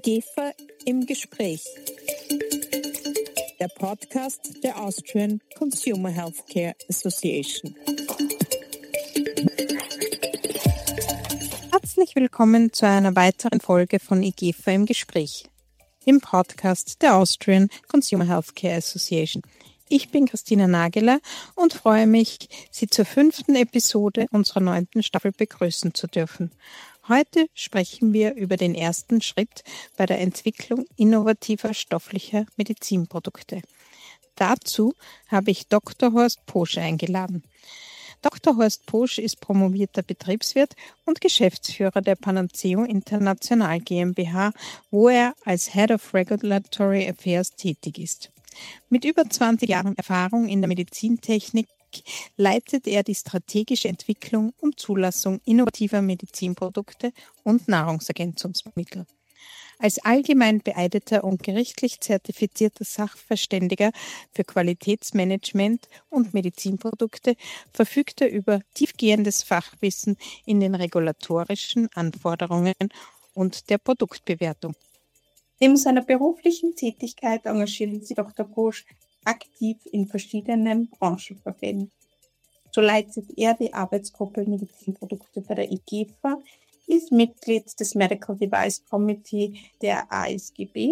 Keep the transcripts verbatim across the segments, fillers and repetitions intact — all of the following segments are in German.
IGEFA im Gespräch. Der Podcast der Austrian Consumer Healthcare Association. Herzlich willkommen zu einer weiteren Folge von IGEFA im Gespräch, dem Podcast der Austrian Consumer Healthcare Association. Ich bin Christina Nageler und freue mich, Sie zur fünften Episode unserer neunten Staffel begrüßen zu dürfen. Heute sprechen wir über den ersten Schritt bei der Entwicklung innovativer stofflicher Medizinprodukte. Dazu habe ich Doktor Horst Posch eingeladen. Doktor Horst Posch ist promovierter Betriebswirt und Geschäftsführer der Panaceo International GmbH, wo er als Head of Regulatory Affairs tätig ist. Mit über zwanzig Jahren Erfahrung in der Medizintechnik leitet er die strategische Entwicklung und Zulassung innovativer Medizinprodukte und Nahrungsergänzungsmittel. Als allgemein beeideter und gerichtlich zertifizierter Sachverständiger für Qualitätsmanagement und Medizinprodukte verfügt er über tiefgehendes Fachwissen in den regulatorischen Anforderungen und der Produktbewertung. Neben seiner beruflichen Tätigkeit engagiert sich Doktor Posch aktiv in verschiedenen Branchenverbänden. So leitet er die Arbeitsgruppe Medizinprodukte bei der IGEFA, ist Mitglied des Medical Device Committee der A S G B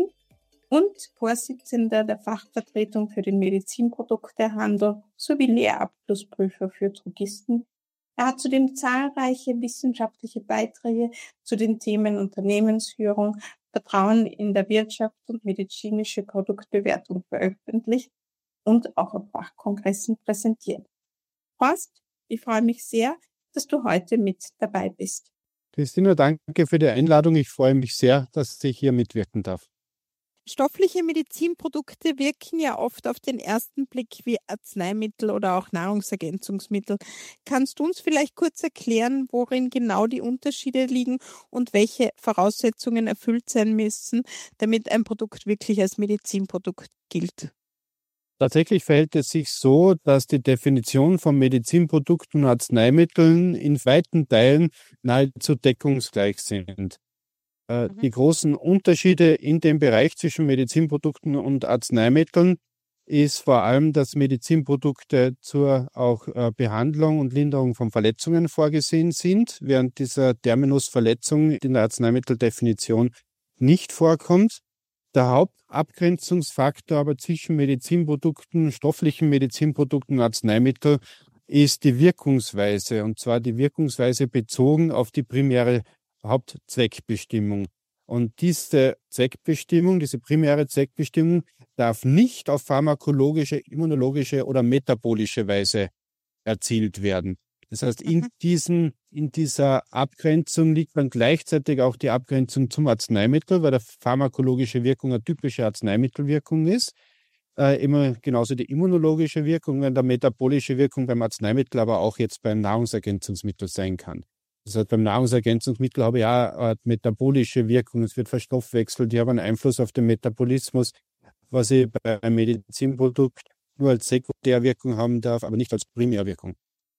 und Vorsitzender der Fachvertretung für den Medizinproduktehandel sowie Lehrabschlussprüfer für Drogisten. Er hat zudem zahlreiche wissenschaftliche Beiträge zu den Themen Unternehmensführung, Vertrauen in der Wirtschaft und medizinische Produktbewertung veröffentlicht und auch auf Fachkongressen präsentiert. Horst, ich freue mich sehr, dass du heute mit dabei bist. Christina, danke für die Einladung. Ich freue mich sehr, dass ich hier mitwirken darf. Stoffliche Medizinprodukte wirken ja oft auf den ersten Blick wie Arzneimittel oder auch Nahrungsergänzungsmittel. Kannst du uns vielleicht kurz erklären, worin genau die Unterschiede liegen und welche Voraussetzungen erfüllt sein müssen, damit ein Produkt wirklich als Medizinprodukt gilt? Tatsächlich verhält es sich so, dass die Definition von Medizinprodukten und Arzneimitteln in weiten Teilen nahezu deckungsgleich sind. Mhm. Die großen Unterschiede in dem Bereich zwischen Medizinprodukten und Arzneimitteln ist vor allem, dass Medizinprodukte zur auch äh, Behandlung und Linderung von Verletzungen vorgesehen sind, während dieser Terminus Verletzung in der Arzneimitteldefinition nicht vorkommt. Der Hauptabgrenzungsfaktor aber zwischen Medizinprodukten, stofflichen Medizinprodukten und Arzneimitteln ist die Wirkungsweise, und zwar die Wirkungsweise bezogen auf die primäre Hauptzweckbestimmung. Und diese Zweckbestimmung, diese primäre Zweckbestimmung darf nicht auf pharmakologische, immunologische oder metabolische Weise erzielt werden. Das heißt, in, diesen, in dieser Abgrenzung liegt dann gleichzeitig auch die Abgrenzung zum Arzneimittel, weil der pharmakologische Wirkung eine typische Arzneimittelwirkung ist. Äh, immer genauso die immunologische Wirkung, wenn der metabolische Wirkung beim Arzneimittel aber auch jetzt beim Nahrungsergänzungsmittel sein kann. Das heißt, beim Nahrungsergänzungsmittel habe ich auch eine metabolische Wirkung. Es wird verstoffwechselt, die haben einen Einfluss auf den Metabolismus, was ich bei einem Medizinprodukt nur als Sekundärwirkung haben darf, aber nicht als Primärwirkung.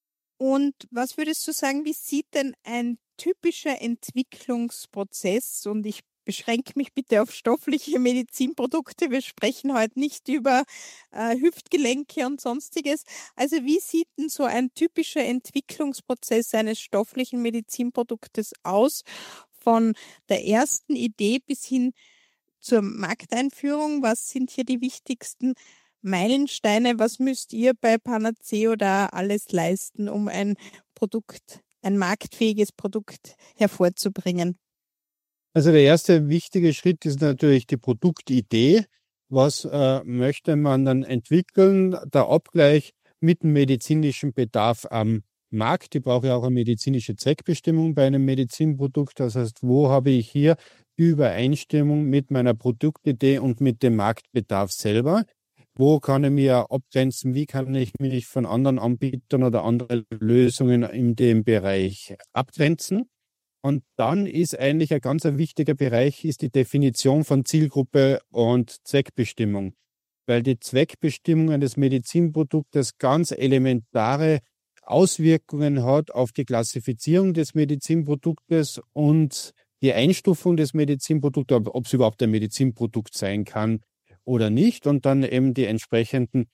Und was würdest du sagen, wie sieht denn ein typischer Entwicklungsprozess, und ich beschränke mich bitte auf stoffliche Medizinprodukte, wir sprechen heute nicht über äh, Hüftgelenke und sonstiges, also wie sieht denn so ein typischer Entwicklungsprozess eines stofflichen Medizinproduktes aus, von der ersten Idee bis hin zur Markteinführung? Was sind hier die wichtigsten Meilensteine? Was müsst ihr bei Panaceo da alles leisten, um ein Produkt, ein marktfähiges Produkt hervorzubringen? Also der erste wichtige Schritt ist natürlich die Produktidee. Was äh, möchte man dann entwickeln? Der Abgleich mit dem medizinischen Bedarf am Markt. Ich brauche ja auch eine medizinische Zweckbestimmung bei einem Medizinprodukt. Das heißt, wo habe ich hier die Übereinstimmung mit meiner Produktidee und mit dem Marktbedarf selber? Wo kann ich mich abgrenzen? Wie kann ich mich von anderen Anbietern oder anderen Lösungen in dem Bereich abgrenzen? Und dann ist eigentlich ein ganz wichtiger Bereich ist die Definition von Zielgruppe und Zweckbestimmung. Weil die Zweckbestimmung eines Medizinproduktes ganz elementare Auswirkungen hat auf die Klassifizierung des Medizinproduktes und die Einstufung des Medizinprodukts, ob es überhaupt ein Medizinprodukt sein kann oder nicht, und dann eben die entsprechenden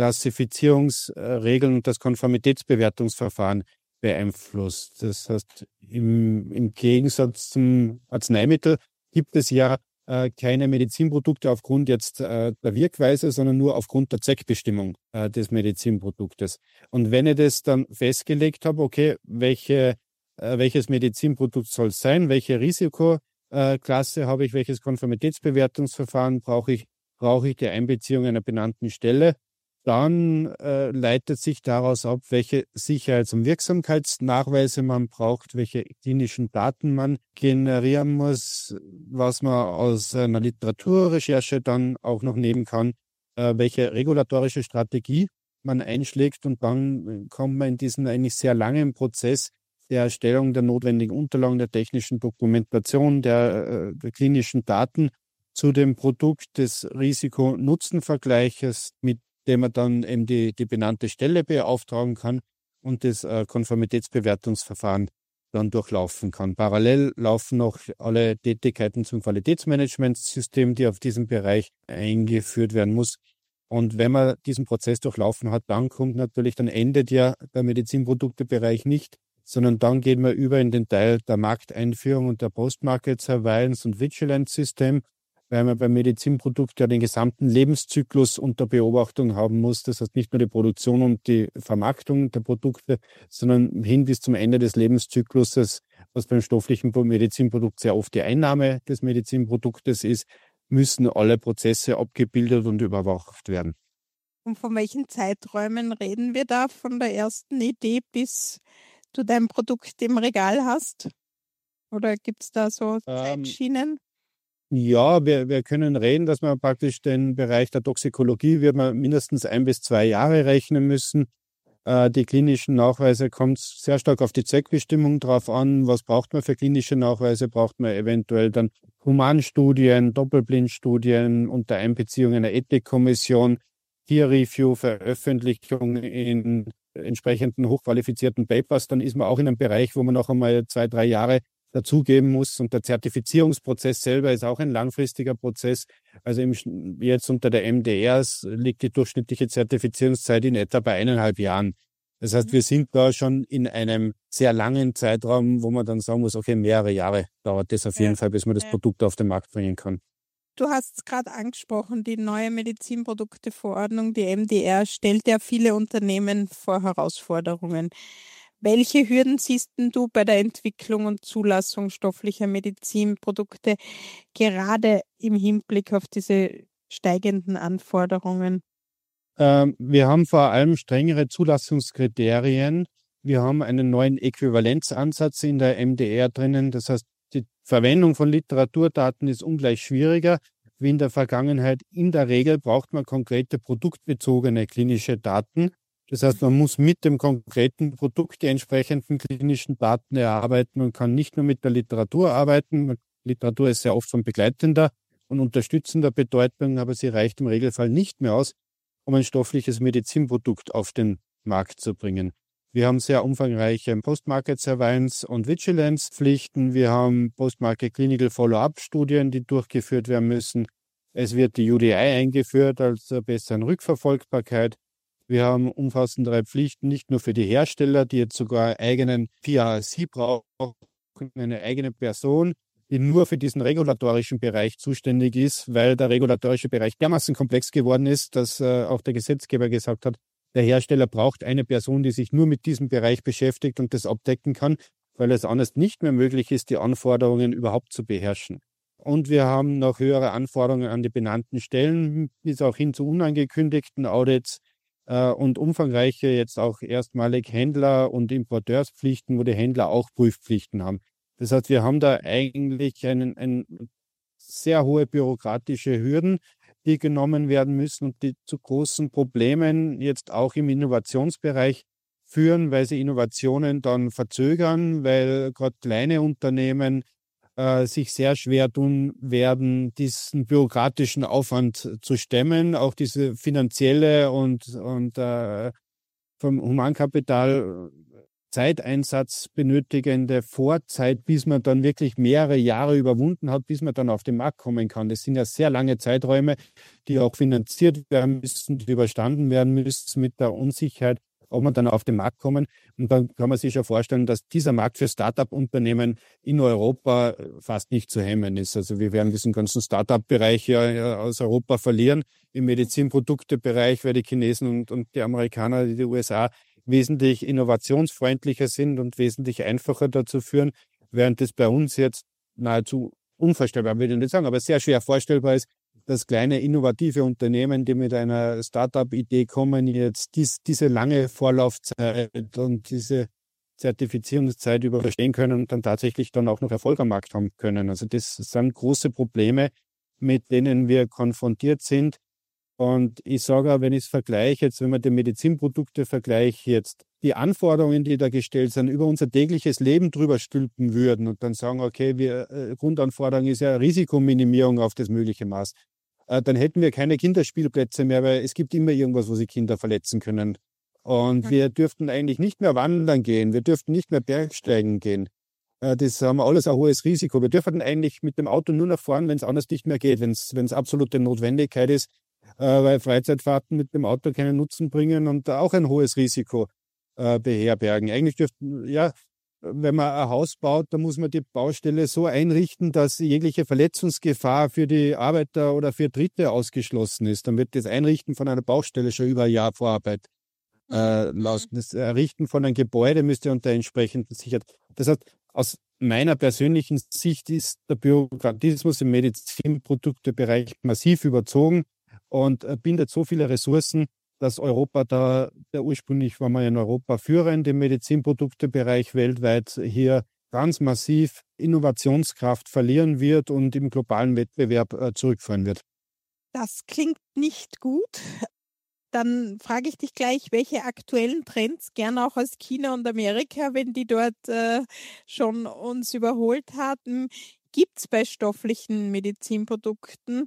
Klassifizierungsregeln und das Konformitätsbewertungsverfahren beeinflusst. Das heißt, im, im Gegensatz zum Arzneimittel gibt es ja äh, keine Medizinprodukte aufgrund jetzt äh, der Wirkweise, sondern nur aufgrund der Zweckbestimmung äh, des Medizinproduktes. Und wenn ich das dann festgelegt habe, okay, welche, äh, welches Medizinprodukt soll es sein, welche Risikoklasse habe ich, welches Konformitätsbewertungsverfahren brauche ich, brauche ich die Einbeziehung einer benannten Stelle, dann äh, leitet sich daraus ab, welche Sicherheits- und Wirksamkeitsnachweise man braucht, welche klinischen Daten man generieren muss, was man aus einer Literaturrecherche dann auch noch nehmen kann, äh, welche regulatorische Strategie man einschlägt, und dann kommt man in diesen eigentlich sehr langen Prozess der Erstellung der notwendigen Unterlagen, der technischen Dokumentation, der, äh, der klinischen Daten zu dem Produkt, des Risiko-Nutzen-Vergleiches, mit dem man dann eben die, die benannte Stelle beauftragen kann und das äh, Konformitätsbewertungsverfahren dann durchlaufen kann. Parallel laufen noch alle Tätigkeiten zum Qualitätsmanagementsystem, die auf diesem Bereich eingeführt werden muss. Und wenn man diesen Prozess durchlaufen hat, dann kommt natürlich, dann endet ja der Medizinproduktebereich nicht, sondern dann geht man über in den Teil der Markteinführung und der Post-Market Surveillance und Vigilance System, weil man beim Medizinprodukt ja den gesamten Lebenszyklus unter Beobachtung haben muss. Das heißt nicht nur die Produktion und die Vermarktung der Produkte, sondern hin bis zum Ende des Lebenszykluses, was beim stofflichen Medizinprodukt sehr oft die Einnahme des Medizinproduktes ist, müssen alle Prozesse abgebildet und überwacht werden. Und von welchen Zeiträumen reden wir da, von der ersten Idee bis du dein Produkt im Regal hast? Oder gibt es da so Ähm, Zeitschienen? Ja, wir, wir können reden, dass man praktisch den Bereich der Toxikologie wird man mindestens ein bis zwei Jahre rechnen müssen. Äh, die klinischen Nachweise kommt sehr stark auf die Zweckbestimmung drauf an. Was braucht man für klinische Nachweise? Braucht man eventuell dann Humanstudien, Doppelblindstudien unter Einbeziehung einer Ethikkommission, Peer Review, Veröffentlichung in entsprechenden hochqualifizierten Papers. Dann ist man auch in einem Bereich, wo man noch einmal zwei, drei Jahre dazugeben muss. Und der Zertifizierungsprozess selber ist auch ein langfristiger Prozess. Also im, jetzt unter der M D R liegt die durchschnittliche Zertifizierungszeit in etwa bei eineinhalb Jahren. Das heißt, wir sind da schon in einem sehr langen Zeitraum, wo man dann sagen muss, okay, mehrere Jahre dauert das auf jeden Ja. Fall, bis man das Ja. Produkt auf den Markt bringen kann. Du hast es gerade angesprochen, die neue Medizinprodukteverordnung, die M D R, stellt ja viele Unternehmen vor Herausforderungen. Welche Hürden siehst denn du bei der Entwicklung und Zulassung stofflicher Medizinprodukte, gerade im Hinblick auf diese steigenden Anforderungen? Ähm, wir haben vor allem strengere Zulassungskriterien. Wir haben einen neuen Äquivalenzansatz in der M D R drinnen. Das heißt, die Verwendung von Literaturdaten ist ungleich schwieriger wie in der Vergangenheit. In der Regel braucht man konkrete produktbezogene klinische Daten. Das heißt, man muss mit dem konkreten Produkt die entsprechenden klinischen Daten erarbeiten und kann nicht nur mit der Literatur arbeiten. Literatur ist sehr oft von begleitender und unterstützender Bedeutung, aber sie reicht im Regelfall nicht mehr aus, um ein stoffliches Medizinprodukt auf den Markt zu bringen. Wir haben sehr umfangreiche Post-Market Surveillance und Vigilance-Pflichten. Wir haben Post-Market Clinical Follow-up-Studien, die durchgeführt werden müssen. Es wird die U D I eingeführt als bessere Rückverfolgbarkeit. Wir haben umfassendere Pflichten, nicht nur für die Hersteller, die jetzt sogar eigenen P R C brauchen, eine eigene Person, die nur für diesen regulatorischen Bereich zuständig ist, weil der regulatorische Bereich dermaßen komplex geworden ist, dass äh, auch der Gesetzgeber gesagt hat, der Hersteller braucht eine Person, die sich nur mit diesem Bereich beschäftigt und das abdecken kann, weil es anders nicht mehr möglich ist, die Anforderungen überhaupt zu beherrschen. Und wir haben noch höhere Anforderungen an die benannten Stellen, bis auch hin zu unangekündigten Audits äh, und umfangreiche jetzt auch erstmalig Händler- und Importeurspflichten, wo die Händler auch Prüfpflichten haben. Das heißt, wir haben da eigentlich einen, einen sehr hohe bürokratische Hürden, die genommen werden müssen und die zu großen Problemen jetzt auch im Innovationsbereich führen, weil sie Innovationen dann verzögern, weil gerade kleine Unternehmen äh, sich sehr schwer tun werden, diesen bürokratischen Aufwand zu stemmen, auch diese finanzielle und, und äh, vom Humankapital Zeiteinsatz benötigende Vorzeit, bis man dann wirklich mehrere Jahre überwunden hat, bis man dann auf den Markt kommen kann. Das sind ja sehr lange Zeiträume, die auch finanziert werden müssen, die überstanden werden müssen mit der Unsicherheit, ob man dann auf den Markt kommen. Und dann kann man sich ja vorstellen, dass dieser Markt für Start-up-Unternehmen in Europa fast nicht zu hemmen ist. Also wir werden diesen ganzen Start-up-Bereich ja aus Europa verlieren. Im Medizinproduktebereich, weil die Chinesen und, und die Amerikaner, die U S A wesentlich innovationsfreundlicher sind und wesentlich einfacher dazu führen, während es bei uns jetzt nahezu unvorstellbar, würde ich nicht sagen, aber sehr schwer vorstellbar ist, dass kleine innovative Unternehmen, die mit einer Start-up-Idee kommen, jetzt dies, diese lange Vorlaufzeit und diese Zertifizierungszeit überstehen können und dann tatsächlich dann auch noch Erfolg am Markt haben können. Also das sind große Probleme, mit denen wir konfrontiert sind. Und ich sage auch, wenn ich es vergleiche, jetzt wenn man die Medizinprodukte vergleicht, jetzt die Anforderungen, die da gestellt sind, über unser tägliches Leben drüber stülpen würden und dann sagen, okay, wir, äh, Grundanforderung ist ja Risikominimierung auf das mögliche Maß, äh, dann hätten wir keine Kinderspielplätze mehr, weil es gibt immer irgendwas, wo sich Kinder verletzen können. Und mhm. wir dürften eigentlich nicht mehr wandern gehen, wir dürften nicht mehr Bergsteigen gehen. Äh, das haben wir alles ein hohes Risiko. Wir dürfen eigentlich mit dem Auto nur nach fahren, wenn es anders nicht mehr geht, wenn es absolute Notwendigkeit ist, weil Freizeitfahrten mit dem Auto keinen Nutzen bringen und auch ein hohes Risiko äh, beherbergen. Eigentlich dürften, ja, wenn man ein Haus baut, dann muss man die Baustelle so einrichten, dass jegliche Verletzungsgefahr für die Arbeiter oder für Dritte ausgeschlossen ist. Dann wird das Einrichten von einer Baustelle schon über ein Jahr Vorarbeit äh, lassen. Das Errichten von einem Gebäude müsste unter entsprechenden Sicherheit. Das heißt, aus meiner persönlichen Sicht ist der Bürokratismus im Medizinproduktebereich massiv überzogen und bindet so viele Ressourcen, dass Europa da, der ursprünglich war man in Europa führend im Medizinproduktebereich weltweit, hier ganz massiv Innovationskraft verlieren wird und im globalen Wettbewerb äh, zurückfallen wird. Das klingt nicht gut. Dann frage ich dich gleich, welche aktuellen Trends, gerne auch aus China und Amerika, wenn die dort äh, schon uns überholt hatten, gibt es bei stofflichen Medizinprodukten?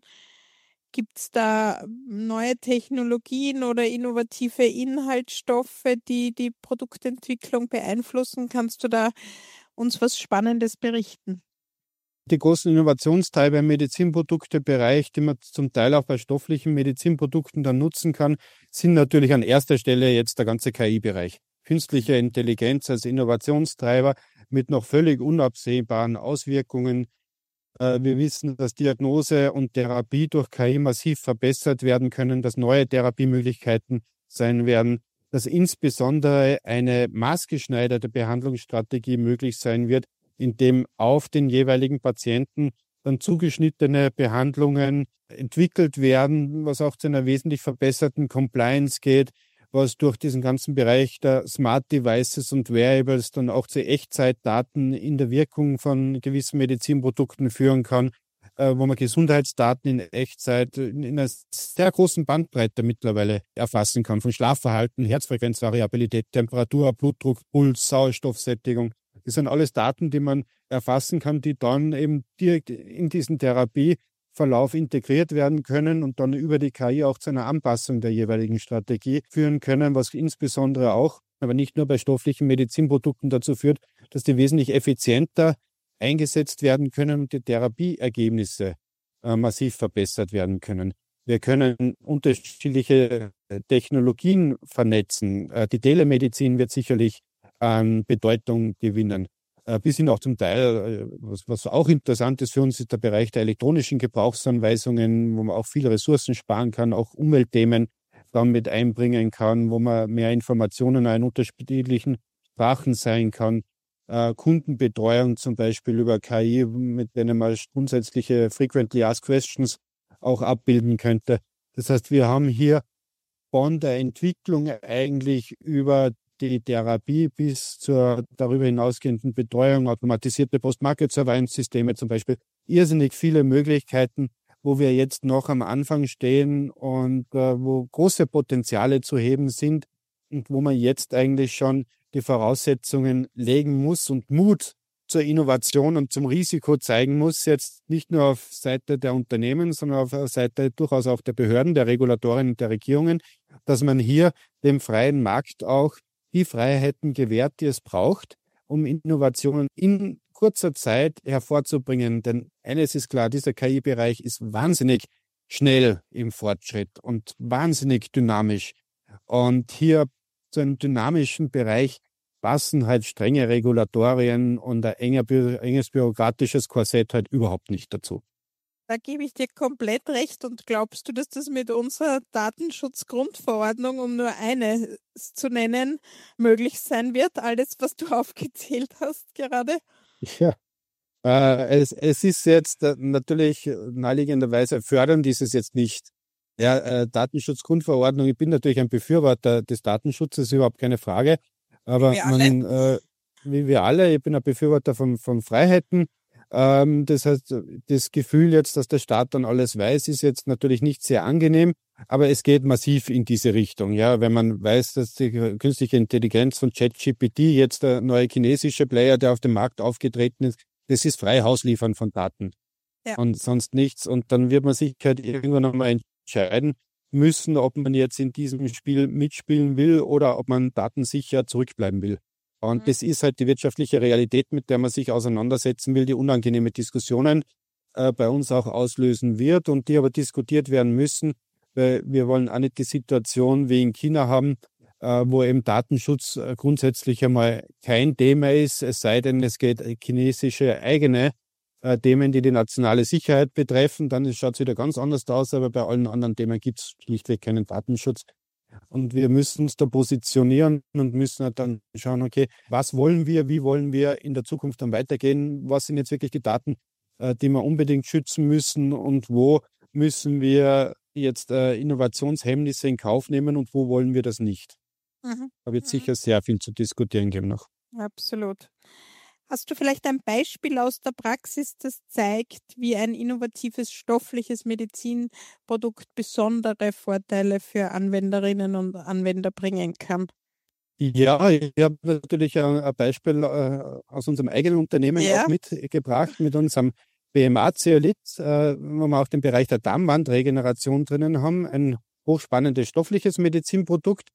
Gibt es da neue Technologien oder innovative Inhaltsstoffe, die die Produktentwicklung beeinflussen? Kannst du da uns was Spannendes berichten? Die großen Innovationsteile im Medizinproduktebereich, die man zum Teil auch bei stofflichen Medizinprodukten dann nutzen kann, sind natürlich an erster Stelle jetzt der ganze K I-Bereich. Künstliche Intelligenz als Innovationstreiber mit noch völlig unabsehbaren Auswirkungen. Wir wissen, dass Diagnose und Therapie durch K I massiv verbessert werden können, dass neue Therapiemöglichkeiten sein werden, dass insbesondere eine maßgeschneiderte Behandlungsstrategie möglich sein wird, indem auf den jeweiligen Patienten dann zugeschnittene Behandlungen entwickelt werden, was auch zu einer wesentlich verbesserten Compliance geht, was durch diesen ganzen Bereich der Smart Devices und Wearables dann auch zu Echtzeitdaten in der Wirkung von gewissen Medizinprodukten führen kann, äh, wo man Gesundheitsdaten in Echtzeit in einer sehr großen Bandbreite mittlerweile erfassen kann, von Schlafverhalten, Herzfrequenzvariabilität, Temperatur, Blutdruck, Puls, Sauerstoffsättigung. Das sind alles Daten, die man erfassen kann, die dann eben direkt in diesen Therapieverlauf integriert werden können und dann über die K I auch zu einer Anpassung der jeweiligen Strategie führen können, was insbesondere auch, aber nicht nur bei stofflichen Medizinprodukten dazu führt, dass die wesentlich effizienter eingesetzt werden können und die Therapieergebnisse äh, massiv verbessert werden können. Wir können unterschiedliche Technologien vernetzen. Äh, die Telemedizin wird sicherlich an Bedeutung gewinnen. Äh, bis hin auch zum Teil, äh, was, was auch interessant ist für uns, ist der Bereich der elektronischen Gebrauchsanweisungen, wo man auch viele Ressourcen sparen kann, auch Umweltthemen dann mit einbringen kann, wo man mehr Informationen in unterschiedlichen Sprachen sein kann. Äh, Kundenbetreuung zum Beispiel über K I, mit denen man grundsätzliche Frequently Asked Questions auch abbilden könnte. Das heißt, wir haben hier von der Entwicklung eigentlich über die Therapie bis zur darüber hinausgehenden Betreuung, automatisierte Post-Market-Surveillance-Systeme zum Beispiel, irrsinnig viele Möglichkeiten, wo wir jetzt noch am Anfang stehen und äh, wo große Potenziale zu heben sind und wo man jetzt eigentlich schon die Voraussetzungen legen muss und Mut zur Innovation und zum Risiko zeigen muss, jetzt nicht nur auf Seite der Unternehmen, sondern auf Seite durchaus auch der Behörden, der Regulatorien und der Regierungen, dass man hier dem freien Markt auch die Freiheiten gewährt, die es braucht, um Innovationen in kurzer Zeit hervorzubringen. Denn eines ist klar, dieser K I-Bereich ist wahnsinnig schnell im Fortschritt und wahnsinnig dynamisch. Und hier zu einem dynamischen Bereich passen halt strenge Regulatorien und ein enger, enges bürokratisches Korsett halt überhaupt nicht dazu. Da gebe ich dir komplett recht. Und glaubst du, dass das mit unserer Datenschutzgrundverordnung, um nur eine zu nennen, möglich sein wird? Alles, was du aufgezählt hast gerade? Ja, äh, es, es ist jetzt äh, natürlich naheliegenderweise fördern dieses jetzt nicht. Ja, äh, Datenschutzgrundverordnung, ich bin natürlich ein Befürworter des Datenschutzes, überhaupt keine Frage. Aber Wir man, äh, wie wir alle, ich bin ein Befürworter von, von Freiheiten. Ähm, das heißt, das Gefühl jetzt, dass der Staat dann alles weiß, ist jetzt natürlich nicht sehr angenehm, aber es geht massiv in diese Richtung. Ja, wenn man weiß, dass die künstliche Intelligenz von ChatGPT jetzt der neue chinesische Player, der auf dem Markt aufgetreten ist, das ist frei Hausliefern von Daten Ja. und sonst nichts. Und dann wird man sich halt irgendwann einmal entscheiden müssen, ob man jetzt in diesem Spiel mitspielen will oder ob man datensicher zurückbleiben will. Und Mhm. das ist halt die wirtschaftliche Realität, mit der man sich auseinandersetzen will, die unangenehme Diskussionen äh, bei uns auch auslösen wird und die aber diskutiert werden müssen, weil wir wollen auch nicht die Situation wie in China haben, äh, wo eben Datenschutz äh, grundsätzlich einmal kein Thema ist, es sei denn, es geht chinesische eigene äh, Themen, die die nationale Sicherheit betreffen, dann schaut es wieder ganz anders aus, aber bei allen anderen Themen gibt es schlichtweg keinen Datenschutz. Und wir müssen uns da positionieren und müssen halt dann schauen, okay, was wollen wir, wie wollen wir in der Zukunft dann weitergehen, was sind jetzt wirklich die Daten, äh, die wir unbedingt schützen müssen und wo müssen wir jetzt äh, Innovationshemmnisse in Kauf nehmen und wo wollen wir das nicht. Mhm. Da wird Mhm. sicher sehr viel zu diskutieren geben noch. Absolut. Hast du vielleicht ein Beispiel aus der Praxis, das zeigt, wie ein innovatives stoffliches Medizinprodukt besondere Vorteile für Anwenderinnen und Anwender bringen kann? Ja, ich habe natürlich ein, ein Beispiel äh, aus unserem eigenen Unternehmen Ja. auch mitgebracht, mit unserem B M A-Zeolit, äh, wo wir auch den Bereich der Darmwandregeneration drinnen haben. Ein hochspannendes stoffliches Medizinprodukt,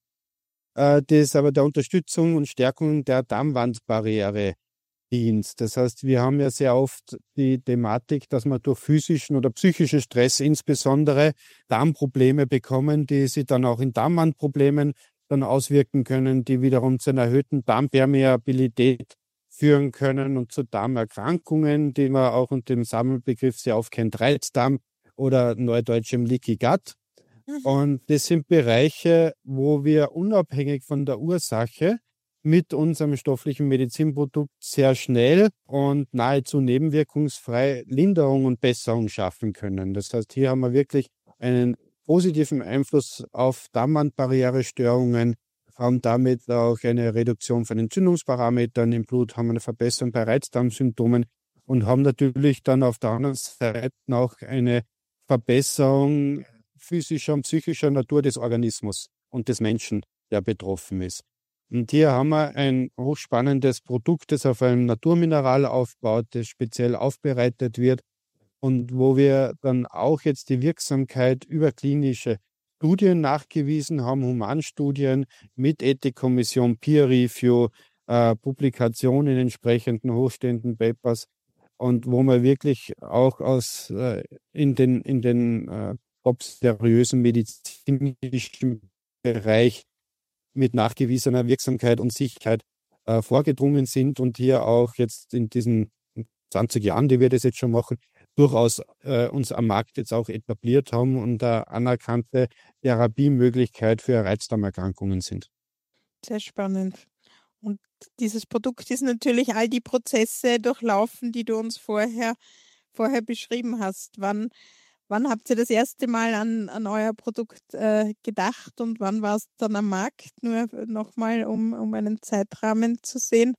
äh, das aber der Unterstützung und Stärkung der Darmwandbarriere dient. Das heißt, wir haben ja sehr oft die Thematik, dass wir durch physischen oder psychischen Stress insbesondere Darmprobleme bekommen, die sich dann auch in Darmwandproblemen dann auswirken können, die wiederum zu einer erhöhten Darmpermeabilität führen können und zu Darmerkrankungen, die man auch unter dem Sammelbegriff sehr oft kennt, Reizdarm oder neudeutschem Leaky Gut. Mhm. Und das sind Bereiche, wo wir unabhängig von der Ursache mit unserem stofflichen Medizinprodukt sehr schnell und nahezu nebenwirkungsfrei Linderung und Besserung schaffen können. Das heißt, hier haben wir wirklich einen positiven Einfluss auf Darmwandbarrierestörungen, haben damit auch eine Reduktion von Entzündungsparametern im Blut, haben eine Verbesserung bei Reizdarmsymptomen und haben natürlich dann auf der anderen Seite auch eine Verbesserung physischer und psychischer Natur des Organismus und des Menschen, der betroffen ist. Und hier haben wir ein hochspannendes Produkt, das auf einem Naturmineral aufbaut, das speziell aufbereitet wird und wo wir dann auch jetzt die Wirksamkeit über klinische Studien nachgewiesen haben, Humanstudien mit Ethikkommission, Peer Review, äh, Publikation in entsprechenden hochstehenden Papers und wo man wirklich auch aus äh, in den, in den äh, top seriösen medizinischen Bereich mit nachgewiesener Wirksamkeit und Sicherheit äh, vorgedrungen sind und hier auch jetzt in diesen zwanzig Jahren, die wir das jetzt schon machen, durchaus äh, uns am Markt jetzt auch etabliert haben und eine anerkannte Therapiemöglichkeit für Reizdarmerkrankungen sind. Sehr spannend. Und dieses Produkt ist natürlich all die Prozesse durchlaufen, die du uns vorher, vorher beschrieben hast. Wann, wann habt ihr das erste Mal an, an euer Produkt äh, gedacht und wann war es dann am Markt? Nur nochmal, um, um einen Zeitrahmen zu sehen.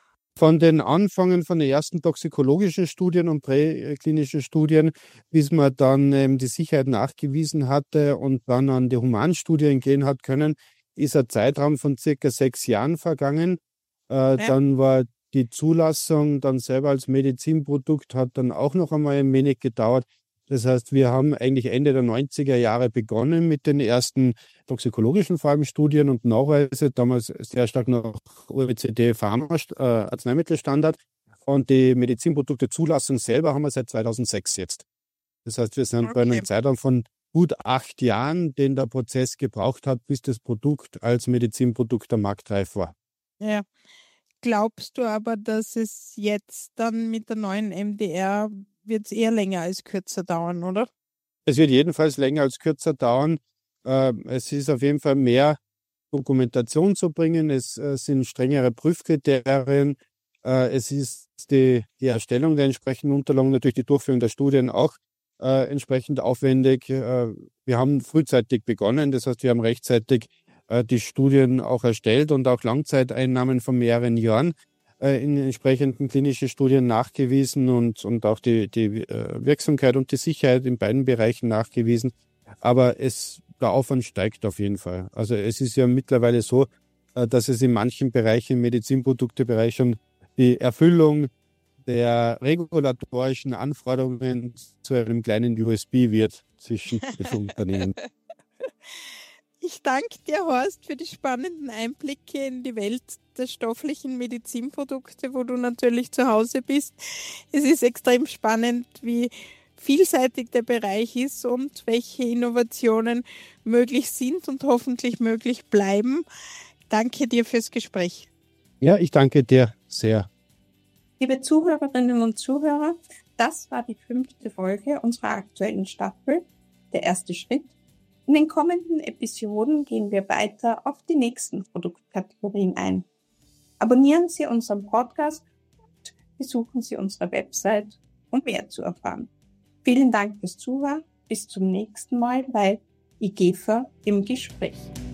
Von den Anfängen von den ersten toxikologischen Studien und präklinischen Studien, bis man dann ähm, die Sicherheit nachgewiesen hatte und dann an die Humanstudien gehen hat können, ist ein Zeitraum von circa sechs Jahren vergangen. Äh, Ja. Dann war die Zulassung dann selber als Medizinprodukt, hat dann auch noch einmal ein wenig gedauert. Das heißt, wir haben eigentlich Ende der neunziger Jahre begonnen mit den ersten toxikologischen vor allem Studien und Nachweise, damals sehr stark nach O E C D-Pharma-Arzneimittelstandard. Und die Medizinprodukte-Zulassung selber haben wir seit zweitausendsechs jetzt. Das heißt, wir sind okay. bei einem Zeitraum von gut acht Jahren, den der Prozess gebraucht hat, bis das Produkt als Medizinprodukt am Markt reif war. Ja. Glaubst du aber, dass es jetzt dann mit der neuen M D R wird es eher länger als kürzer dauern, oder? Es wird jedenfalls länger als kürzer dauern. Äh, es ist auf jeden Fall mehr Dokumentation zu bringen. Es äh, sind strengere Prüfkriterien. Äh, es ist die, die Erstellung der entsprechenden Unterlagen, natürlich die Durchführung der Studien auch äh, entsprechend aufwendig. Äh, wir haben frühzeitig begonnen. Das heißt, wir haben rechtzeitig äh, die Studien auch erstellt und auch Langzeiteinnahmen von mehreren Jahren in entsprechenden klinischen Studien nachgewiesen und, und auch die, die äh, Wirksamkeit und die Sicherheit in beiden Bereichen nachgewiesen. Aber es, der Aufwand steigt auf jeden Fall. Also es ist ja mittlerweile so, äh, dass es in manchen Bereichen, im Medizinproduktebereich schon die Erfüllung der regulatorischen Anforderungen zu einem kleinen U S B wird zwischen den Unternehmen. Ich danke dir, Horst, für die spannenden Einblicke in die Welt der stofflichen Medizinprodukte, wo du natürlich zu Hause bist. Es ist extrem spannend, wie vielseitig der Bereich ist und welche Innovationen möglich sind und hoffentlich möglich bleiben. Danke dir fürs Gespräch. Ja, ich danke dir sehr. Liebe Zuhörerinnen und Zuhörer, das war die fünfte Folge unserer aktuellen Staffel, der erste Schritt. In den kommenden Episoden gehen wir weiter auf die nächsten Produktkategorien ein. Abonnieren Sie unseren Podcast und besuchen Sie unsere Website, um mehr zu erfahren. Vielen Dank fürs Zuhören. Bis zum nächsten Mal bei IGEFA im Gespräch.